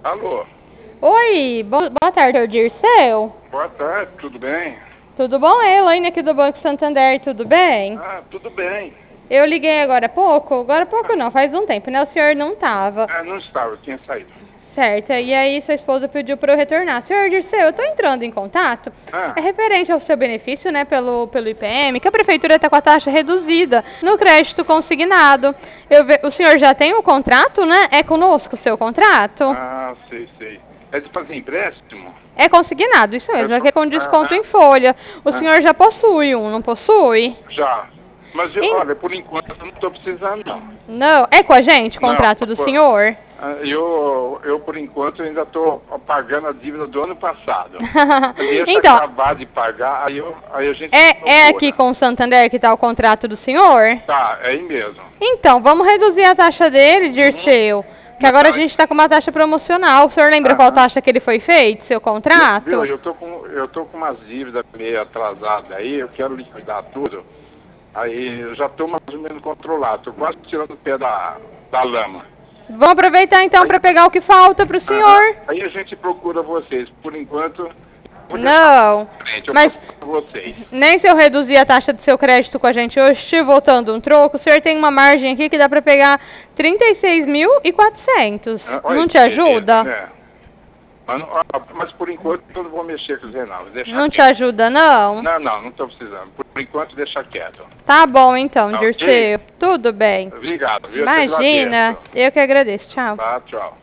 Alô, Oi, boa tarde, é o Dirceu. boa tarde, tudo bem? Tudo bom? É a Elaine aqui do Banco Santander, tudo bem? Ah, tudo bem. Eu liguei agora há pouco não, faz um tempo, né? O senhor não tava. Ah, não estava, eu tinha saído. Certo, e aí sua esposa pediu para eu retornar. Senhor Dirceu, eu tô entrando em contato. É Ah, referente ao seu benefício, né, pelo IPM, que a prefeitura está com a taxa reduzida no crédito consignado. O senhor já tem o contrato, né? É conosco o seu contrato? sei. É de fazer empréstimo? É consignado, isso mesmo, é que é com desconto em Ah, folha. O ah, senhor já possui um, não possui? já. Mas, Em- olha, por enquanto eu não estou precisando, não. Não, é com a gente o Não, contrato do senhor? eu por enquanto ainda estou pagando a dívida do ano passado. Deixa Então, acabar de pagar, aí a gente é aqui procura. com o Santander que está o contrato do senhor? Tá, é aí mesmo. Então, vamos reduzir a taxa dele, Uhum. Dirceu. Que Não, agora a gente está com uma taxa promocional. O senhor lembra qual aham. taxa que ele foi feito, seu Viu, contrato? eu tô com umas dívidas meio atrasadas aí, eu quero liquidar tudo. Aí eu já estou mais ou menos controlado, estou quase tirando o pé da lama. Vamos aproveitar então Aí, para pegar o que falta para o aham, senhor. aí a gente procura vocês. Por enquanto, vou deixar Não, pra frente, eu mas procuro vocês. nem se eu reduzir a taxa do seu crédito com a gente hoje, te voltando um troco, o senhor tem uma margem aqui que dá para pegar 36.400. Ah, olha Não que te beleza, ajuda? né? Mas por enquanto eu não vou mexer com os renais, deixar Não te quieto. ajuda, não? Não estou precisando. Por enquanto, deixa quieto. Tá bom então, Tá ok? Dirceu. Tudo bem. Obrigado, viu? Eu te Imagina, agradeço. eu que agradeço. Tchau. Tá, tchau.